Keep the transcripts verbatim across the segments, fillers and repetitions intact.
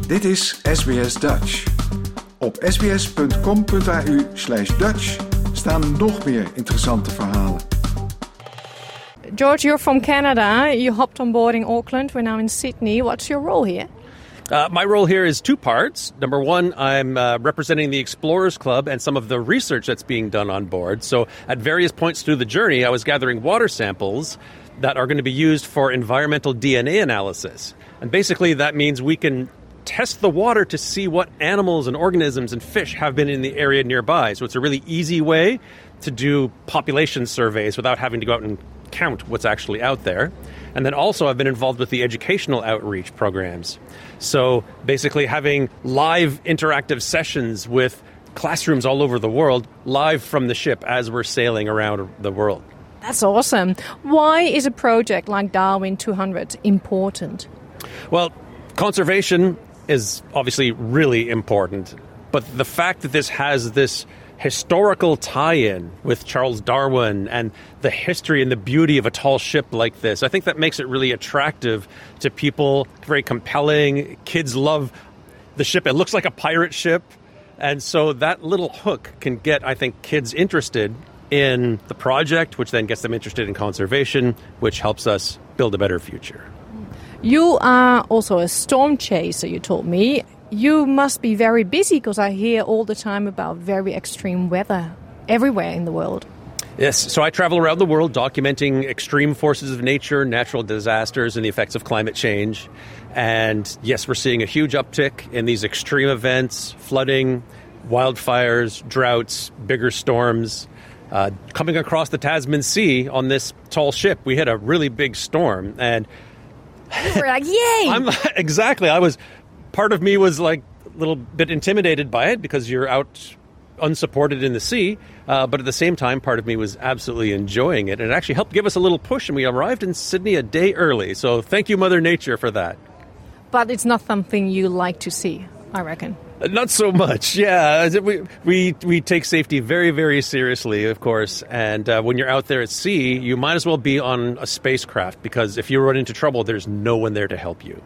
Dit is S B S Dutch. Op sbs.com.au slash Dutch staan nog meer interessante verhalen. George, you're from Canada. You hopped on board in Auckland. We're now in Sydney. What's your role here? Uh, my role here is two parts. Number one, I'm uh, representing the Explorers Club and some of the research that's being done on board. So at various points through the journey, I was gathering water samples that are going to be used for environmental D N A analysis. And basically that means we can test the water to see what animals and organisms and fish have been in the area nearby. So it's a really easy way to do population surveys without having to go out and count what's actually out there. And then also I've been involved with the educational outreach programs. So basically having live interactive sessions with classrooms all over the world, live from the ship as we're sailing around the world. That's awesome. Why is a project like Darwin two hundred important? Well, conservation is obviously really important, but the fact that this has this historical tie-in with Charles Darwin and the history and the beauty of a tall ship like this, I think that makes it really attractive to people, very compelling. Kids love the ship. It looks like a pirate ship. And so that little hook can get, I think, kids interested in the project, which then gets them interested in conservation, which helps us build a better future. You are also a storm chaser, you told me. You must be very busy because I hear all the time about very extreme weather everywhere in the world. Yes, so I travel around the world documenting extreme forces of nature, natural disasters, and the effects of climate change. And yes, we're seeing a huge uptick in these extreme events, flooding, wildfires, droughts, bigger storms. Uh, coming across the Tasman Sea on this tall ship, we hit a really big storm. And we're like, yay! I'm, exactly, I was... Part of me was like a little bit intimidated by it because you're out unsupported in the sea. Uh, but at the same time, part of me was absolutely enjoying it. And it actually helped give us a little push. And we arrived in Sydney a day early. So thank you, Mother Nature, for that. But it's not something you like to see, I reckon. Uh, not so much. Yeah, we, we, we take safety very, very seriously, of course. And uh, when you're out there at sea, you might as well be on a spacecraft because if you run into trouble, there's no one there to help you.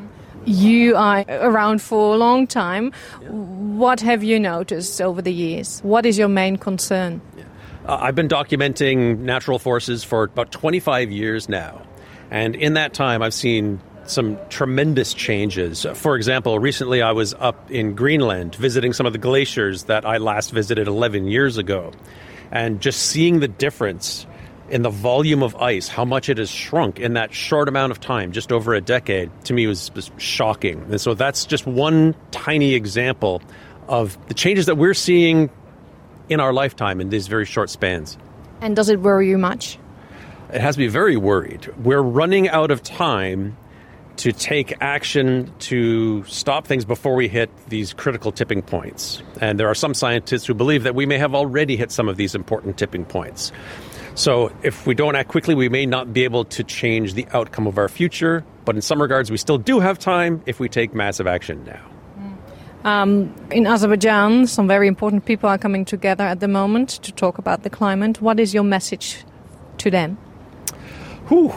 You are around for a long time. Yeah. What have you noticed over the years? What is your main concern? Yeah. Uh, I've been documenting natural forces for about twenty-five years now. And in that time, I've seen some tremendous changes. For example, recently I was up in Greenland visiting some of the glaciers that I last visited eleven years ago. And just seeing the difference in the volume of ice, how much it has shrunk in that short amount of time, just over a decade, to me was, was shocking. And so that's just one tiny example of the changes that we're seeing in our lifetime in these very short spans. And does it worry you much? It has me very worried. We're running out of time to take action to stop things before we hit these critical tipping points. And there are some scientists who believe that we may have already hit some of these important tipping points. So if we don't act quickly, we may not be able to change the outcome of our future. But in some regards, we still do have time if we take massive action now. Um, in Azerbaijan, some very important people are coming together at the moment to talk about the climate. What is your message to them? Whew.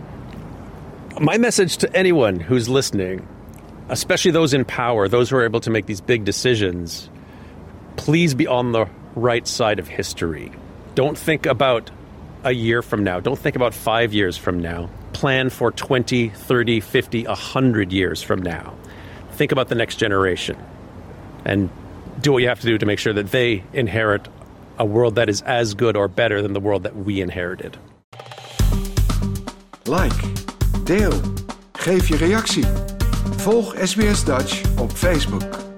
My message to anyone who's listening, especially those in power, those who are able to make these big decisions, please be on the right side of history. Don't think about a year from now. Don't think about five years from now. Plan for twenty, thirty, fifty, one hundred years from now. Think about the next generation and do what you have to do to make sure that they inherit a world that is as good or better than the world that we inherited. Like, deel, geef je reactie. Volg S B S Dutch op Facebook.